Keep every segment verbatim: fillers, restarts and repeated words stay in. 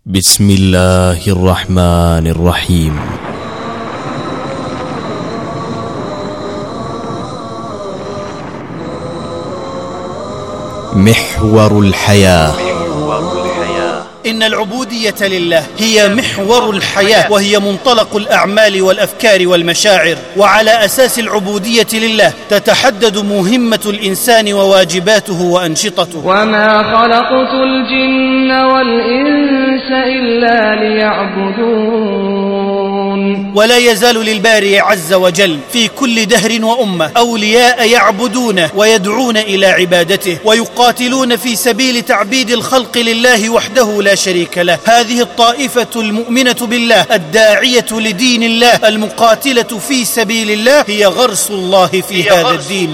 بسم الله الرحمن الرحيم. محور الحياة. إن العبودية لله هي محور الحياة، وهي منطلق الأعمال والأفكار والمشاعر، وعلى أساس العبودية لله تتحدد مهمة الإنسان وواجباته وأنشطته. وما خلقت الجن والإنس إلا ليعبدون. ولا يزال للباري عز وجل في كل دهر وأمة أولياء يعبدونه ويدعون إلى عبادته ويقاتلون في سبيل تعبيد الخلق لله وحده لا شريك له. هذه الطائفة المؤمنة بالله الداعية لدين الله المقاتلة في سبيل الله هي غرس الله في هذا الدين.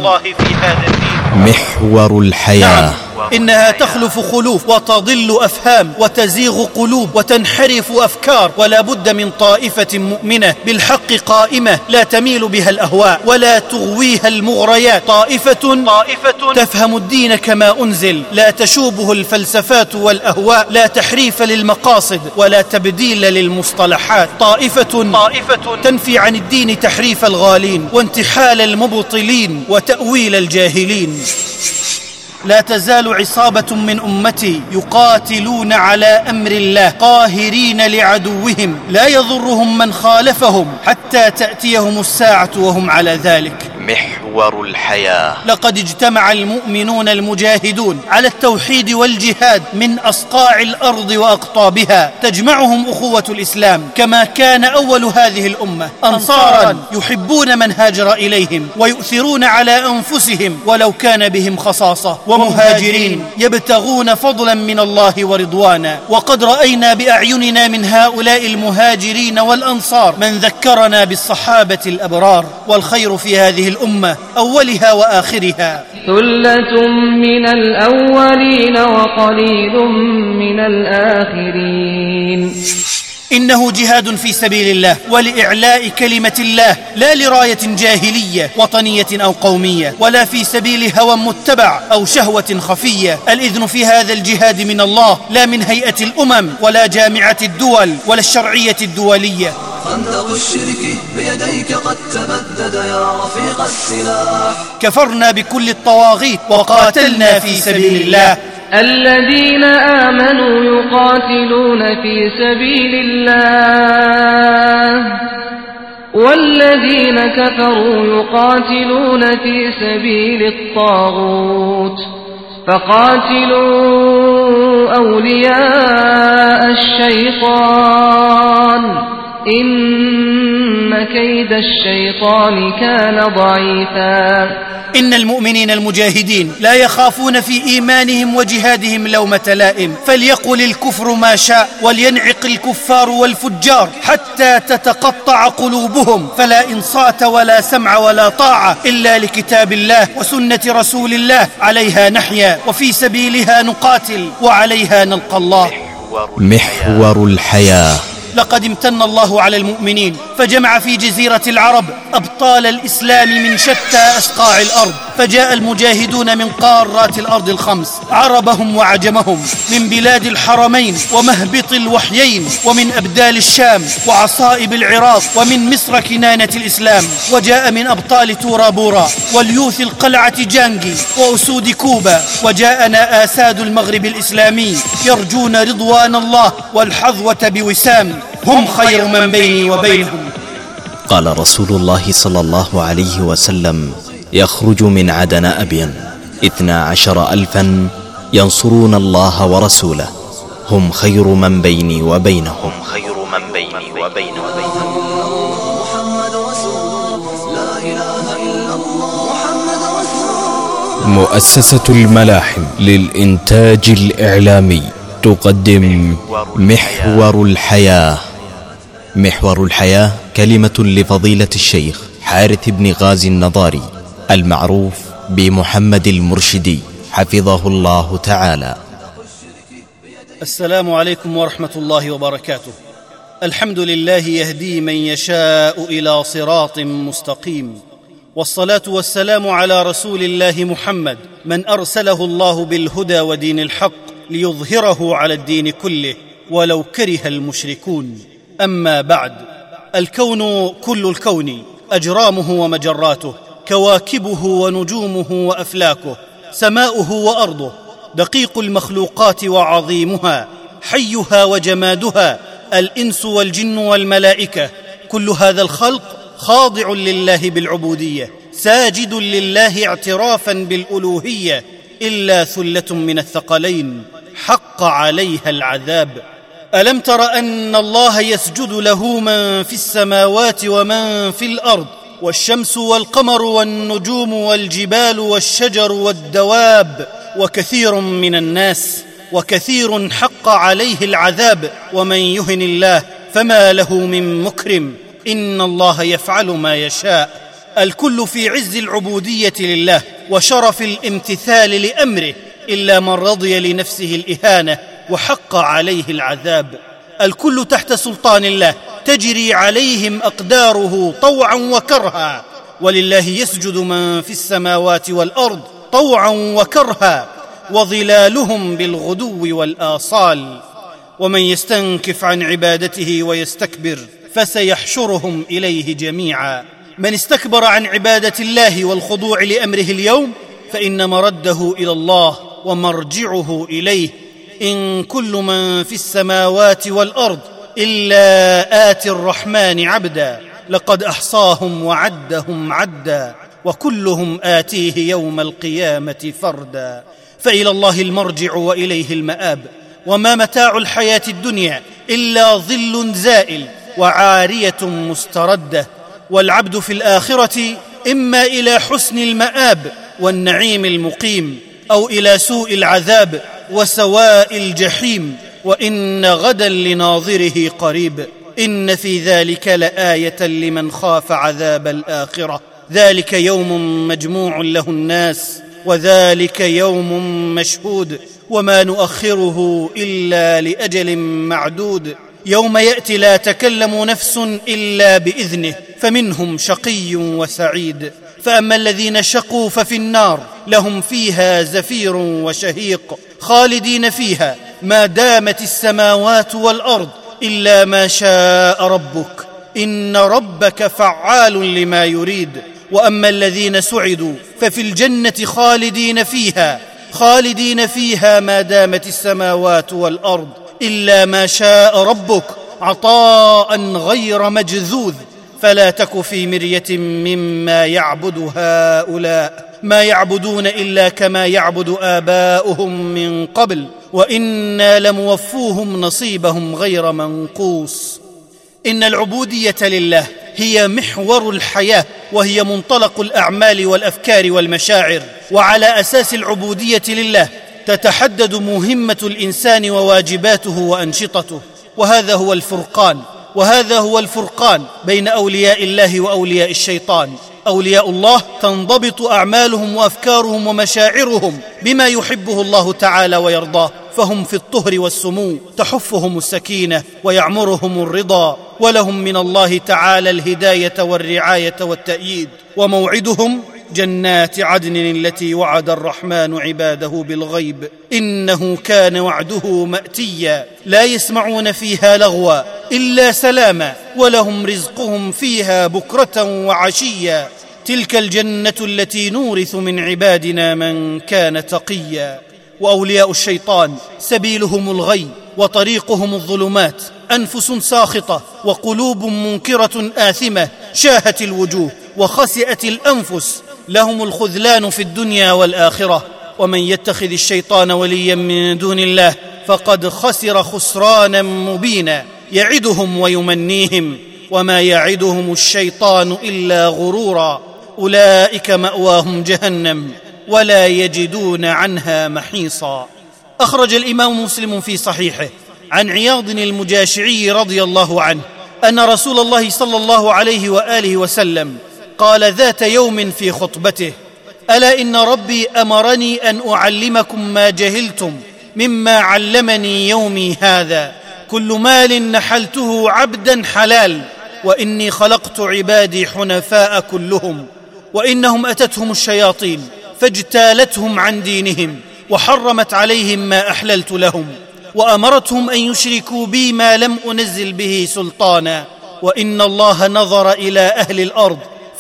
محور الحياة. نعم، إنها تخلف خلوف وتضل أفهام وتزيغ قلوب وتنحرف أفكار، ولا بد من طائفة مؤمنة بالحق قائمة لا تميل بها الأهواء ولا تغويها المغريات، طائفة طائفة تفهم الدين كما أنزل، لا تشوبه الفلسفات والأهواء، لا تحريف للمقاصد ولا تبديل للمصطلحات، طائفة طائفة تنفي عن الدين تحريف الغالين وانتحال المبطلين وتأويل الجاهلين. لا تزال عصابة من أمتي يقاتلون على أمر الله قاهرين لعدوهم لا يضرهم من خالفهم حتى تأتيهم الساعة وهم على ذلك. محور الحياة. لقد اجتمع المؤمنون المجاهدون على التوحيد والجهاد من أصقاع الأرض وأقطابها، تجمعهم أخوة الإسلام كما كان أول هذه الأمة أنصارا يحبون من هاجر إليهم ويؤثرون على أنفسهم ولو كان بهم خصاصة، ومهاجرين يبتغون فضلا من الله ورضوانا. وقد رأينا بأعيننا من هؤلاء المهاجرين والأنصار من ذكرنا بالصحابة الأبرار، والخير في هذه الأمة أولها وآخرها. ثلة من الأولين وقليل من الآخرين. إنه جهاد في سبيل الله ولإعلاء كلمة الله، لا لراية جاهلية وطنية أو قومية، ولا في سبيل هوى متبع أو شهوة خفية. الإذن في هذا الجهاد من الله لا من هيئة الأمم ولا جامعة الدول ولا الشرعية الدولية. خندق الشرك بيديك قد تبدد يا رفيق السلاح. كفرنا بكل الطواغيت وقاتلنا في سبيل الله. الذين آمنوا يقاتلون في سبيل الله والذين كفروا يقاتلون في سبيل الطاغوت فقاتلوا أولياء الشيطان إن كيد الشيطان كان ضعيفا. إن المؤمنين المجاهدين لا يخافون في إيمانهم وجهادهم لومة لائم، فليقل الكفر ما شاء ولينعق الكفار والفجار حتى تتقطع قلوبهم، فلا إنصات ولا سمع ولا طاعة إلا لكتاب الله وسنة رسول الله، عليها نحيا وفي سبيلها نقاتل وعليها نلقى الله. محور الحياة. لقد امتن الله على المؤمنين فجمع في جزيرة العرب أبطال الإسلام من شتى أصقاع الأرض، فجاء المجاهدون من قارات الأرض الخمس، عربهم وعجمهم، من بلاد الحرمين ومهبط الوحيين، ومن أبدال الشام وعصائب العراق، ومن مصر كنانة الإسلام، وجاء من أبطال تورا بورا واليوث القلعة جانجي وأسود كوبا، وجاءنا آساد المغرب الإسلامي يرجون رضوان الله والحظوة بوسام، هم خير من بيني وبينهم. قال رسول الله صلى الله عليه وسلم: يخرج من عدن أبين اثنا عشر ألفا ينصرون الله ورسوله، هم خير من بيني وبينهم. خير من بيني وبينهم. محمد رسول لا إله إلا الله. محمد رسول. مؤسسة الملاحم للإنتاج الإعلامي تقدم محور الحياة. محور الحياة كلمة لفضيلة الشيخ حارث بن غازي النضاري المعروف بمحمد المرشدي حفظه الله تعالى. السلام عليكم ورحمة الله وبركاته. الحمد لله يهدي من يشاء إلى صراط مستقيم، والصلاة والسلام على رسول الله محمد من أرسله الله بالهدى ودين الحق ليظهره على الدين كله، ولو كره المشركون. أما بعد، الكون كل الكون، أجرامه ومجراته، كواكبه ونجومه وأفلاكه، سماؤه وأرضه، دقيق المخلوقات وعظيمها، حيها وجمادها، الإنس والجن والملائكة، كل هذا الخلق خاضع لله بالعبودية، ساجد لله اعترافا بالألوهية، إلا ثلة من الثقلين حق عليها العذاب. ألم تر أن الله يسجد له من في السماوات ومن في الأرض، والشمس والقمر والنجوم والجبال والشجر والدواب، وكثير من الناس، وكثير حق عليه العذاب، ومن يهن الله فما له من مكرم، إن الله يفعل ما يشاء. الكل في عز العبودية لله وشرف الامتثال لأمره، إلا من رضي لنفسه الإهانة وحق عليه العذاب. الكل تحت سلطان الله، تجري عليهم أقداره طوعا وكرها، ولله يسجد من في السماوات والأرض طوعا وكرها، وظلالهم بالغدو والآصال. ومن يستنكف عن عبادته ويستكبر فسيحشرهم إليه جميعا. من استكبر عن عبادة الله والخضوع لأمره اليوم فإن مرده إلى الله ومرجعه إليه. إن كل من في السماوات والأرض إلا آتي الرحمن عبدا، لقد أحصاهم وعدهم عدا، وكلهم آتيه يوم القيامة فردا. فإلى الله المرجع وإليه المآب، وما متاع الحياة الدنيا إلا ظل زائل وعارية مستردة، والعبد في الآخرة إما إلى حسن المآب والنعيم المقيم، أو إلى سوء العذاب وسواء الجحيم، وإن غدا لناظره قريب. إن في ذلك لآية لمن خاف عذاب الآخرة، ذلك يوم مجموع له الناس، وذلك يوم مشهود، وما نؤخره إلا لأجل معدود. يوم يأتي لا تكلم نفس إلا بإذنه، فمنهم شقي وسعيد. فأما الذين شقوا ففي النار، لهم فيها زفير وشهيق، خالدين فيها ما دامت السماوات والأرض إلا ما شاء ربك، إن ربك فعال لما يريد. وأما الذين سعدوا ففي الجنة خالدين فيها خالدين فيها ما دامت السماوات والأرض إلا ما شاء ربك، عطاء غير مجذوذ. فلا تك في مرية مما يعبد هؤلاء، ما يعبدون إلا كما يعبد آباؤهم من قبل، وإنا لموفوهم نصيبهم غير منقوص. إن العبودية لله هي محور الحياة، وهي منطلق الأعمال والأفكار والمشاعر، وعلى أساس العبودية لله تتحدد مهمة الإنسان وواجباته وأنشطته. وهذا هو الفرقان وهذا هو الفرقان بين أولياء الله وأولياء الشيطان. أولياء الله تنضبط أعمالهم وأفكارهم ومشاعرهم بما يحبه الله تعالى ويرضاه، فهم في الطهر والسمو، تحفهم السكينة ويعمرهم الرضا، ولهم من الله تعالى الهداية والرعاية والتأييد. وموعدهم جنات عدن التي وعد الرحمن عباده بالغيب، إنه كان وعده مأتيا، لا يسمعون فيها لغوا إلا سلاما، ولهم رزقهم فيها بكرة وعشيا. تلك الجنة التي نورث من عبادنا من كان تقيا. وأولياء الشيطان سبيلهم الغي وطريقهم الظلمات، أنفس ساخطة وقلوب منكرة آثمة، شاهت الوجوه وخسئت الأنفس، لهم الخذلان في الدنيا والآخرة. ومن يتخذ الشيطان وليا من دون الله فقد خسر خسرانا مبينا، يعدهم ويمنيهم، وما يعدهم الشيطان إلا غرورا. أولئك مأواهم جهنم ولا يجدون عنها محيصا. أخرج الإمام مسلم في صحيحه عن عياض المجاشعي رضي الله عنه أن رسول الله صلى الله عليه وآله وسلم قال ذات يوم في خطبته: ألا إن ربي أمرني أن أعلمكم ما جهلتم مما علمني يومي هذا، كل مال نحلته عبدا حلال، وإني خلقت عبادي حنفاء كلهم، وإنهم أتتهم الشياطين فاجتالتهم عن دينهم وحرمت عليهم ما أحللت لهم، وأمرتهم أن يشركوا بي ما لم أنزل به سلطانا، وإن الله نظر إلى أهل الأرض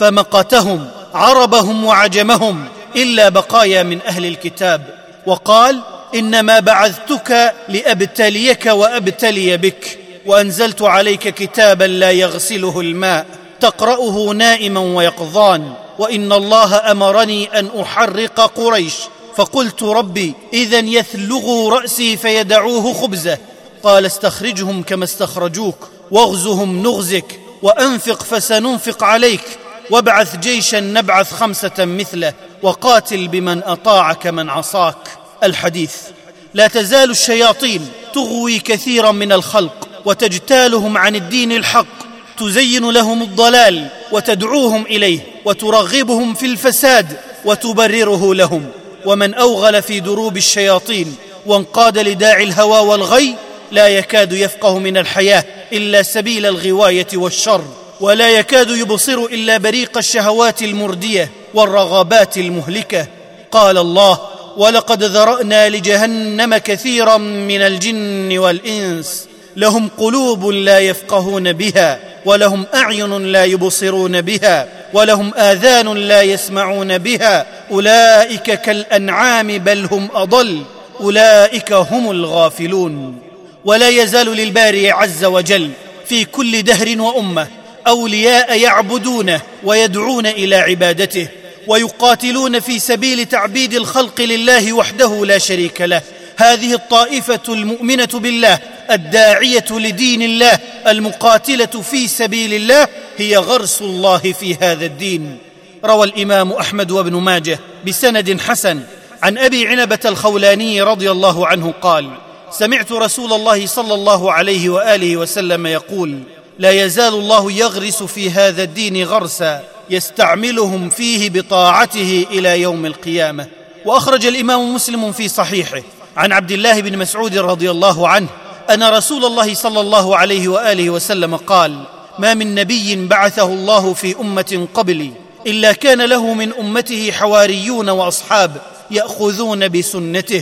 فمقتهم عربهم وعجمهم إلا بقايا من أهل الكتاب، وقال: إنما بعثتك لأبتليك وأبتلي بك، وأنزلت عليك كتابا لا يغسله الماء تقرأه نائما ويقظان، وإن الله أمرني أن أحرق قريش، فقلت: ربي إذن يثلغوا رأسي فيدعوه خبزه. قال: استخرجهم كما استخرجوك، واغزهم نغزك، وأنفق فسننفق عليك، وابعث جيشا نبعث خمسة مثله، وقاتل بمن أطاعك من عصاك. الحديث. لا تزال الشياطين تغوي كثيرا من الخلق وتجتالهم عن الدين الحق، تزين لهم الضلال وتدعوهم إليه، وترغبهم في الفساد وتبرره لهم. ومن أوغل في دروب الشياطين وانقاد لداعي الهوى والغي لا يكاد يفقه من الحياة إلا سبيل الغواية والشر، ولا يكاد يبصر إلا بريق الشهوات المردية والرغبات المهلكة. قال الله: ولقد ذرأنا لجهنم كثيرا من الجن والإنس لهم قلوب لا يفقهون بها، ولهم أعين لا يبصرون بها، ولهم آذان لا يسمعون بها، أولئك كالأنعام بل هم أضل، أولئك هم الغافلون. ولا يزال للباري عز وجل في كل دهر وأمة أولياء يعبدونه ويدعون إلى عبادته، ويقاتلون في سبيل تعبيد الخلق لله وحده لا شريك له. هذه الطائفة المؤمنة بالله الداعية لدين الله المقاتلة في سبيل الله هي غرس الله في هذا الدين. روى الإمام أحمد وابن ماجه بسند حسن عن أبي عنبة الخولاني رضي الله عنه قال: سمعت رسول الله صلى الله عليه وآله وسلم يقول: لا يزال الله يغرس في هذا الدين غرسا يستعملهم فيه بطاعته إلى يوم القيامة. وأخرج الإمام مسلم في صحيحه عن عبد الله بن مسعود رضي الله عنه أن رسول الله صلى الله عليه وآله وسلم قال: ما من نبي بعثه الله في أمة قبلي إلا كان له من أمته حواريون وأصحاب يأخذون بسنته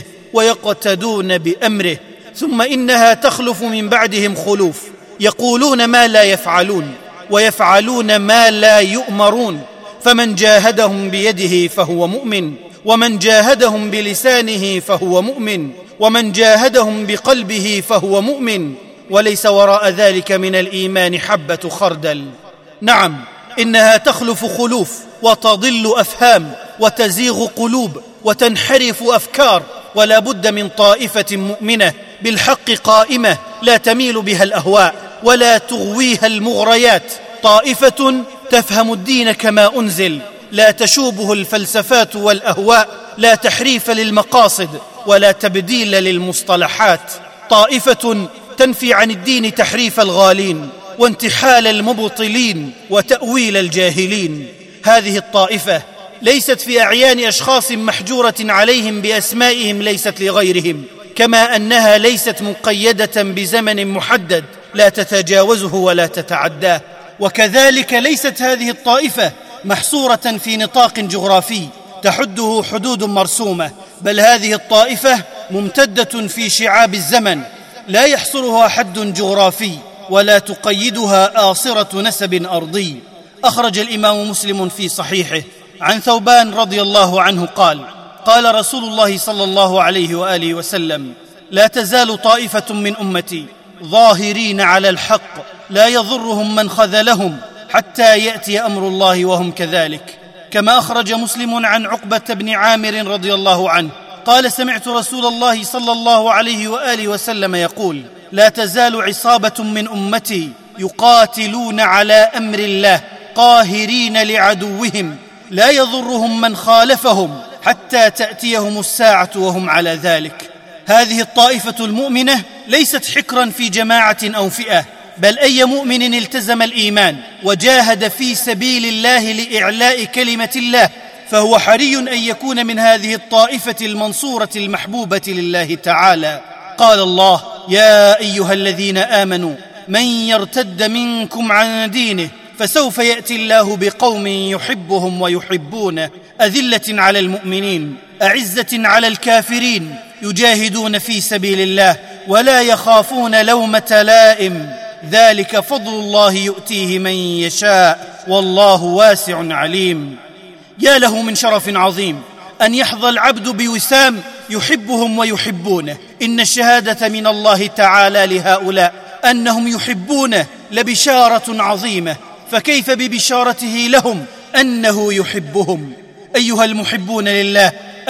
ويقتدون بأمره، ثم إنها تخلف من بعدهم خلوف يقولون ما لا يفعلون ويفعلون ما لا يؤمرون، فمن جاهدهم بيده فهو مؤمن، ومن جاهدهم بلسانه فهو مؤمن، ومن جاهدهم بقلبه فهو مؤمن، وليس وراء ذلك من الإيمان حبة خردل. نعم، إنها تخلف خلوف وتضل أفهام وتزيغ قلوب وتنحرف أفكار، ولا بد من طائفة مؤمنة بالحق قائمة لا تميل بها الأهواء ولا تغويها المغريات، طائفة تفهم الدين كما أنزل لا تشوبه الفلسفات والأهواء، لا تحريف للمقاصد ولا تبديل للمصطلحات، طائفة تنفي عن الدين تحريف الغالين وانتحال المبطلين وتأويل الجاهلين. هذه الطائفة ليست في أعيان أشخاص محجورة عليهم بأسمائهم ليست لغيرهم، كما أنها ليست مقيدة بزمن محدد لا تتجاوزه ولا تتعداه، وكذلك ليست هذه الطائفة محصورة في نطاق جغرافي تحده حدود مرسومة، بل هذه الطائفة ممتدة في شعاب الزمن لا يحصرها حد جغرافي ولا تقيدها آصرة نسب أرضي. أخرج الإمام مسلم في صحيحه عن ثوبان رضي الله عنه قال: قال رسول الله صلى الله عليه وآله وسلم: لا تزال طائفة من أمتي ظاهرين على الحق لا يضرهم من خذلهم حتى يأتي أمر الله وهم كذلك. كما أخرج مسلم عن عقبة بن عامر رضي الله عنه قال: سمعت رسول الله صلى الله عليه وآله وسلم يقول: لا تزال عصابة من أمتي يقاتلون على أمر الله قاهرين لعدوهم لا يضرهم من خالفهم حتى تأتيهم الساعة وهم على ذلك. هذه الطائفة المؤمنة ليست حكرا في جماعة أو فئة، بل أي مؤمن التزم الإيمان وجاهد في سبيل الله لإعلاء كلمة الله فهو حري أن يكون من هذه الطائفة المنصورة المحبوبة لله تعالى. قال الله: يا أيها الذين آمنوا من يرتد منكم عن دينه فسوف يأتي الله بقوم يحبهم ويحبونه أذلة على المؤمنين أعزة على الكافرين يجاهدون في سبيل الله ولا يخافون لومة لائم، ذلك فضل الله يؤتيه من يشاء والله واسع عليم. يا له من شرف عظيم أن يحظى العبد بوسام يحبهم ويحبونه. إن الشهادة من الله تعالى لهؤلاء أنهم يحبونه لبشارة عظيمة، فكيف ببشارته لهم أنه يحبهم؟ أيها المحبون لله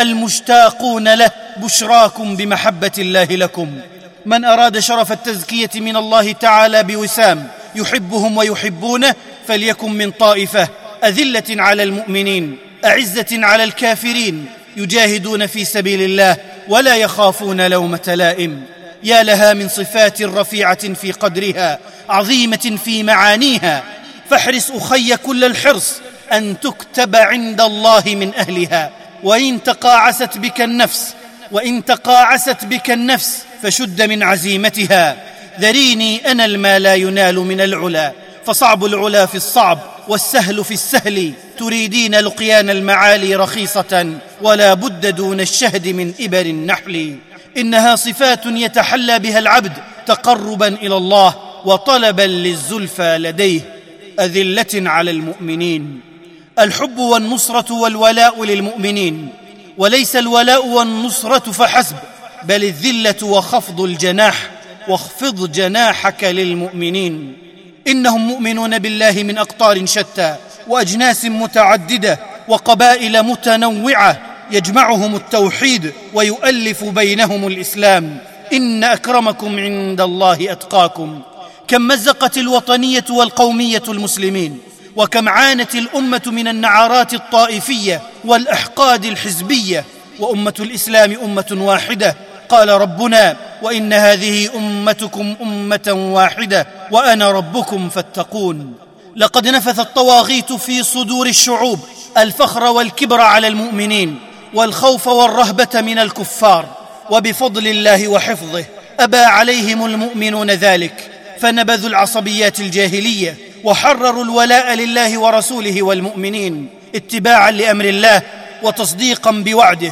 المشتاقون له، بشراكم بمحبة الله لكم. من أراد شرف التزكية من الله تعالى بوسام يحبهم ويحبونه فليكن من طائفة أذلة على المؤمنين أعزة على الكافرين، يجاهدون في سبيل الله ولا يخافون لومة لائم. يا لها من صفات رفيعة في قدرها، عظيمة في معانيها، فاحرص أخي كل الحرص أن تكتب عند الله من أهلها. وإن تقاعست بك النفس وإن تقاعست بك النفس فشد من عزيمتها. ذريني أنل ما لا ينال من العلا، فصعب العلا في الصعب والسهل في السهل. تريدين لقيان المعالي رخيصة، ولا بد دون الشهد من إبر النحل. إنها صفات يتحلى بها العبد تقربا إلى الله وطلبا للزلفى لديه. أذلة على المؤمنين. الحب والنصرة والولاء للمؤمنين، وليس الولاء والنصرة فحسب، بل الذلة وخفض الجناح. واخفض جناحك للمؤمنين. إنهم مؤمنون بالله من أقطار شتى وأجناس متعددة وقبائل متنوعة، يجمعهم التوحيد ويؤلف بينهم الإسلام. إن أكرمكم عند الله أتقاكم. كم مزقت الوطنية والقومية المسلمين، وكم عانت الأمة من النعرات الطائفية والأحقاد الحزبية، وأمة الإسلام أمة واحدة. قال ربنا: وإن هذه أمتكم أمة واحدة وأنا ربكم فاتقون. لقد نفث الطواغيت في صدور الشعوب الفخر والكبر على المؤمنين، والخوف والرهبة من الكفار، وبفضل الله وحفظه أبى عليهم المؤمنون ذلك، فنبذوا العصبيات الجاهلية وحرروا الولاء لله ورسوله والمؤمنين اتباعا لأمر الله وتصديقا بوعده.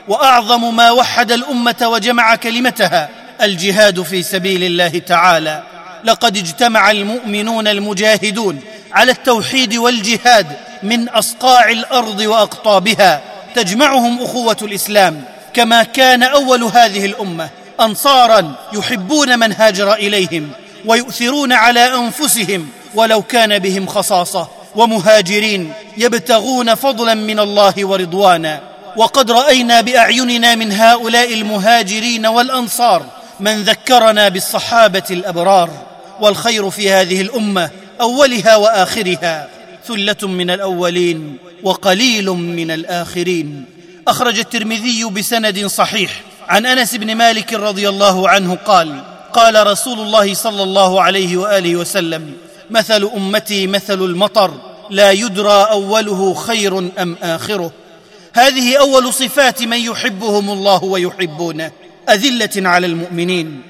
وأعظم ما وحد الأمة وجمع كلمتها الجهاد في سبيل الله تعالى. لقد اجتمع المؤمنون المجاهدون على التوحيد والجهاد من أصقاع الأرض وأقطابها، تجمعهم أخوة الإسلام، كما كان أول هذه الأمة أنصارا يحبون من هاجر إليهم ويؤثرون على أنفسهم ولو كان بهم خصاصة، ومهاجرين يبتغون فضلا من الله ورضوانا. وقد رأينا بأعيننا من هؤلاء المهاجرين والأنصار من ذكرنا بالصحابة الأبرار. والخير في هذه الأمة أولها وآخرها، ثلة من الأولين وقليل من الآخرين. أخرج الترمذي بسند صحيح عن أنس بن مالك رضي الله عنه قال: قال رسول الله صلى الله عليه وآله وسلم: مثل أمتي مثل المطر، لا يدرى أوله خير أم آخره. هذه أول صفات من يحبهم الله ويحبونه. أذلة على المؤمنين،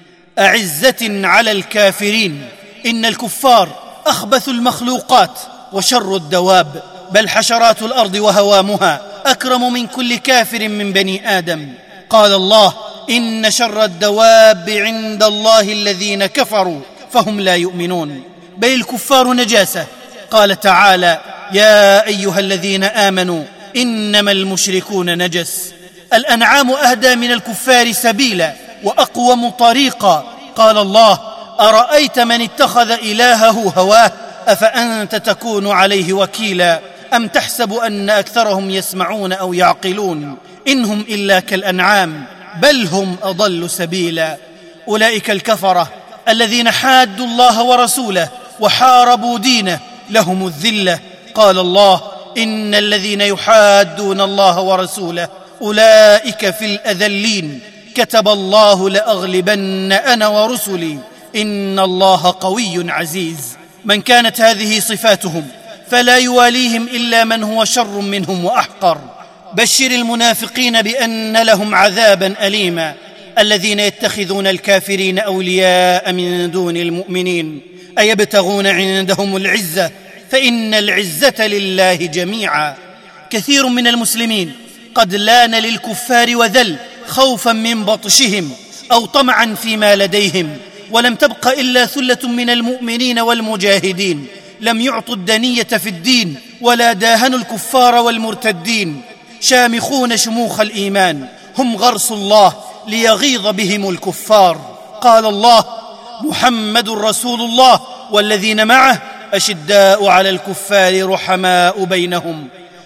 أعزة على الكافرين. إن الكفار أخبث المخلوقات وشر الدواب، بل حشرات الأرض وهوامها أكرم من كل كافر من بني آدم. قال الله: إن شر الدواب عند الله الذين كفروا فهم لا يؤمنون. بل الكفار نجاسة. قال تعالى: يا أيها الذين آمنوا إنما المشركون نجس. الأنعام أهدى من الكفار سبيلا وأقوم طريقا. قال الله: أرأيت من اتخذ إلهه هواه أفأنت تكون عليه وكيلا أم تحسب أن أكثرهم يسمعون أو يعقلون إنهم إلا كالأنعام بل هم أضل سبيلا. أولئك الكفرة الذين حادوا الله ورسوله وحاربوا دينه لهم الذلة. قال الله: إن الذين يحادون الله ورسوله أولئك في الأذلين. كتب الله لأغلبن أنا ورسلي إن الله قوي عزيز. من كانت هذه صفاتهم فلا يواليهم إلا من هو شر منهم وأحقر. بشر المنافقين بأن لهم عذابا أليما. الذين يتخذون الكافرين أولياء من دون المؤمنين أيبتغون عندهم العزة فإن العزة لله جميعا. كثير من المسلمين قد لان للكفار وذل خوفا من بطشهم أو طمعا فيما لديهم، ولم تبق إلا ثلة من المؤمنين والمجاهدين لم يعطوا الدنية في الدين ولا داهنوا الكفار والمرتدين، شامخون شموخ الإيمان، هم غرس الله ليغيظ بهم الكفار. قال الله: محمد رسول الله والذين معه أشداء على الكفار رحماء بينهم،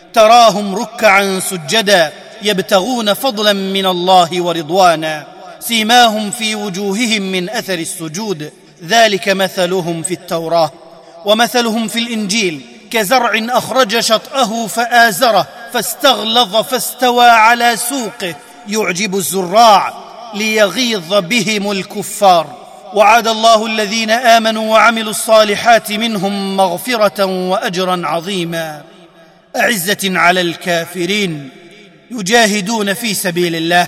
تراهم ركعا سجدا يبتغون فضلا من الله ورضوانا، سيماهم في وجوههم من أثر السجود، ذلك مثلهم في التوراة ومثلهم في الإنجيل كزرع أخرج شطأه فآزره فاستغلظ فاستوى على سوقه يعجب الزراع ليغيظ بهم الكفار. وعد الله الذين آمنوا وعملوا الصالحات منهم مغفرة وأجرا عظيما، أعزة على الكافرين يجاهدون في سبيل الله.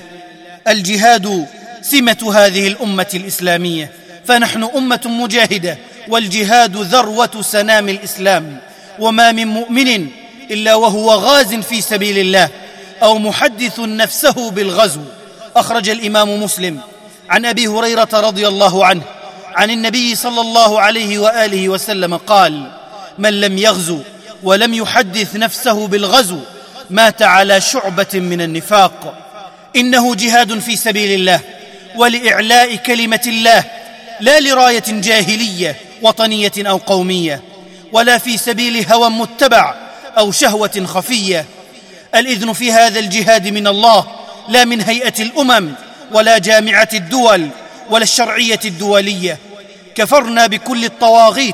الجهاد سمة هذه الأمة الإسلامية، فنحن أمة مجاهدة، والجهاد ذروة سنام الإسلام، وما من مؤمن إلا وهو غاز في سبيل الله أو محدث نفسه بالغزو. أخرج الإمام مسلم عن أبي هريرة رضي الله عنه عن النبي صلى الله عليه وآله وسلم قال: من لم يغزو ولم يحدث نفسه بالغزو مات على شعبة من النفاق. إنه جهاد في سبيل الله ولإعلاء كلمة الله، لا لراية جاهلية وطنية أو قومية، ولا في سبيل هوى متبع أو شهوة خفية. الإذن في هذا الجهاد من الله، لا من هيئة الأمم ولا جامعة الدول ولا الشرعية الدولية. كفرنا بكل الطواغيت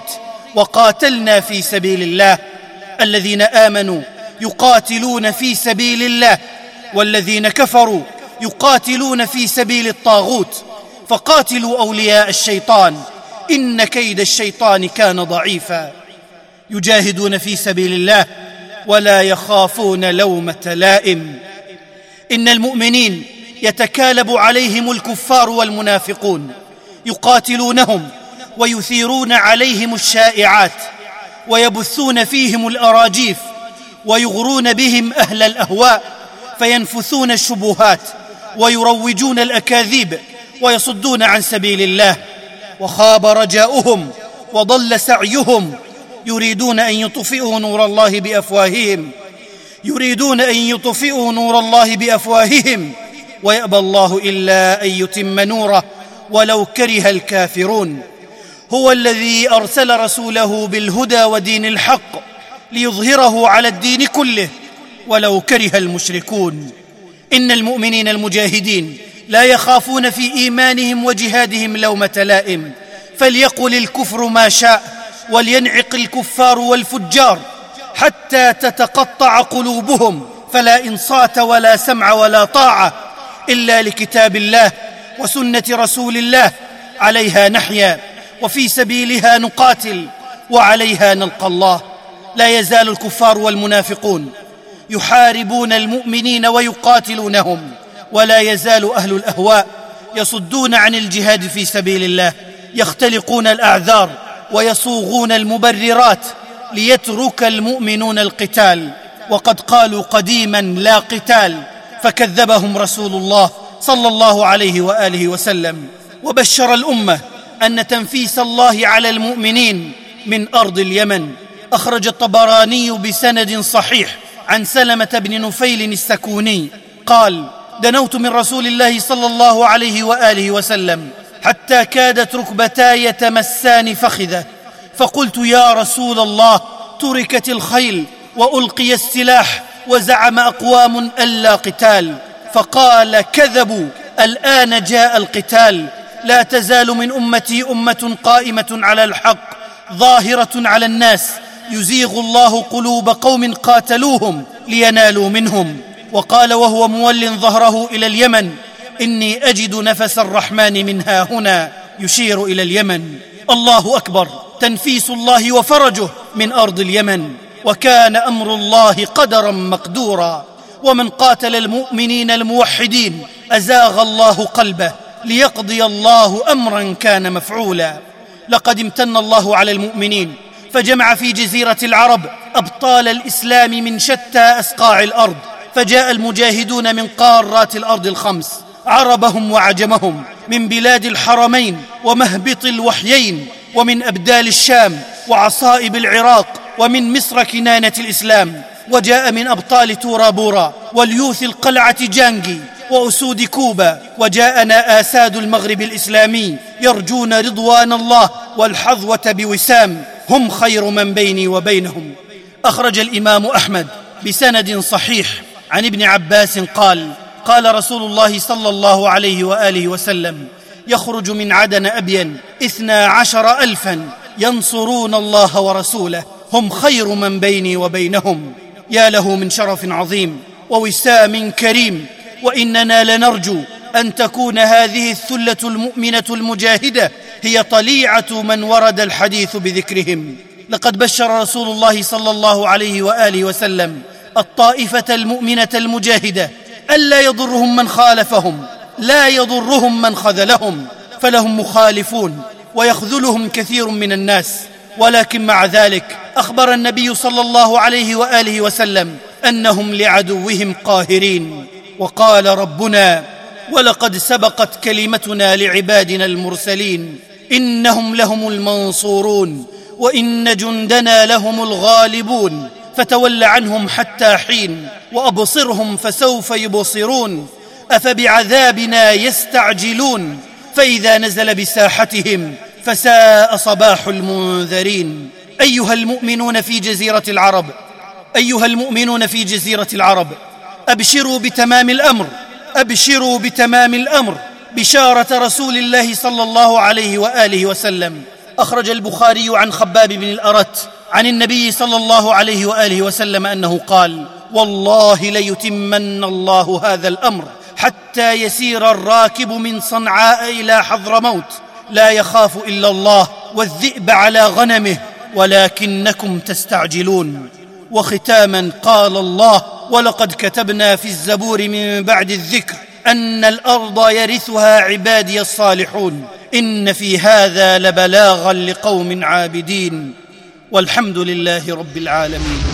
وقاتلنا في سبيل الله. الذين آمنوا يقاتلون في سبيل الله، والذين كفروا يقاتلون في سبيل الطاغوت. فقاتلوا أولياء الشيطان إن كيد الشيطان كان ضعيفا. يجاهدون في سبيل الله ولا يخافون لومة لائم. إن المؤمنين يتكالب عليهم الكفار والمنافقون، يقاتلونهم ويثيرون عليهم الشائعات، ويبثون فيهم الأراجيف، ويغرون بهم أهل الأهواء، فينفثون الشبهات ويروجون الأكاذيب ويصدون عن سبيل الله. وخاب رجاؤهم وضل سعيهم، يريدون أن يطفئوا نور الله بأفواههم يريدون أن يطفئوا نور الله بأفواههم ويأبى الله إلا أن يتم نوره ولو كره الكافرون. هو الذي أرسل رسوله بالهدى ودين الحق ليظهره على الدين كله ولو كره المشركون. إن المؤمنين المجاهدين لا يخافون في إيمانهم وجهادهم لومة لائم، فليقل الكفر ما شاء ولينعق الكفار والفجار حتى تتقطع قلوبهم، فلا إنصات ولا سمع ولا طاعة إلا لكتاب الله وسنة رسول الله، عليها نحيا وفي سبيلها نقاتل وعليها نلقى الله. لا يزال الكفار والمنافقون يحاربون المؤمنين ويقاتلونهم، ولا يزال أهل الأهواء يصدون عن الجهاد في سبيل الله، يختلقون الأعذار ويصوغون المبررات ليترك المؤمنون القتال، وقد قالوا قديما لا قتال، فكذبهم رسول الله صلى الله عليه وآله وسلم، وبشر الأمة أن تنفيس الله على المؤمنين من أرض اليمن. أخرج الطبراني بسند صحيح عن سلمة بن نفيل السكوني قال: دنوت من رسول الله صلى الله عليه وآله وسلم حتى كادت ركبتاي تمسان فخذه، فقلت: يا رسول الله، تركت الخيل وألقي السلاح وزعم أقوام ألا قتال. فقال: كذبوا، الآن جاء القتال. لا تزال من أمتي أمة قائمة على الحق ظاهرة على الناس، يزيغ الله قلوب قوم قاتلوهم لينالوا منهم. وقال وهو مول ظهره إلى اليمن: إني أجد نفس الرحمن من ها هنا، يشير إلى اليمن. الله أكبر، تنفيس الله وفرجه من أرض اليمن، وكان أمر الله قدرا مقدورا. ومن قاتل المؤمنين الموحدين أزاغ الله قلبه ليقضي الله أمرا كان مفعولا. لقد امتن الله على المؤمنين فجمع في جزيرة العرب أبطال الإسلام من شتى أسقاع الأرض، فجاء المجاهدون من قارات الأرض الخمس، عربهم وعجمهم، من بلاد الحرمين ومهبط الوحيين، ومن أبدال الشام وعصائب العراق، ومن مصر كنانة الإسلام، وجاء من أبطال تورا بورا واليوث القلعة جانجي وأسود كوبا، وجاءنا آساد المغرب الإسلامي يرجون رضوان الله والحظوة بوسام، هم خير من بيني وبينهم. أخرج الإمام أحمد بسند صحيح عن ابن عباس قال: قال رسول الله صلى الله عليه وآله وسلم: يخرج من عدن أبين اثنا عشر ألفا ينصرون الله ورسوله، هم خير من بيني وبينهم. يا له من شرف عظيم ووسام كريم، وإننا لنرجو أن تكون هذه الثلة المؤمنة المجاهدة هي طليعة من ورد الحديث بذكرهم. لقد بشر رسول الله صلى الله عليه وآله وسلم الطائفة المؤمنة المجاهدة ألا يضرهم من خالفهم، لا يضرهم من خذلهم، فلهم مخالفون ويخذلهم كثير من الناس، ولكن مع ذلك أخبر النبي صلى الله عليه وآله وسلم أنهم لعدوهم قاهرين. وقال ربنا: ولقد سبقت كلمتنا لعبادنا المرسلين إنهم لهم المنصورون وإن جندنا لهم الغالبون، فتول عنهم حتى حين وأبصرهم فسوف يبصرون، أفبعذابنا يستعجلون، فإذا نزل بساحتهم فساء صباح المنذرين. أيها المؤمنون في جزيرة العرب أيها المؤمنون في جزيرة العرب أبشروا بتمام الأمر أبشروا بتمام الأمر بشارة رسول الله صلى الله عليه وآله وسلم. أخرج البخاري عن خباب بن الأرت عن النبي صلى الله عليه وآله وسلم أنه قال: والله ليتمن الله هذا الأمر حتى يسير الراكب من صنعاء إلى حضرموت لا يخاف إلا الله والذئب على غنمه ولكنكم تستعجلون. وختاما قال الله: ولقد كتبنا في الزبور من بعد الذكر أن الأرض يرثها عبادي الصالحون، إن في هذا لبلاغا لقوم عابدين، والحمد لله رب العالمين.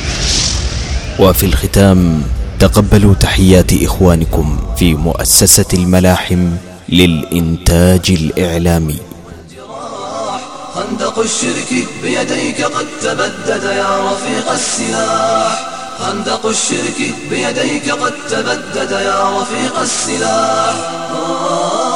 وفي الختام تقبلوا تحيات إخوانكم في مؤسسة الملاحم للإنتاج الإعلامي. خندق الشرك بيديك قد تبدد يا رفيق السلاح، خندق الشرك بيديك قد تبدد يا رفيق السلاح.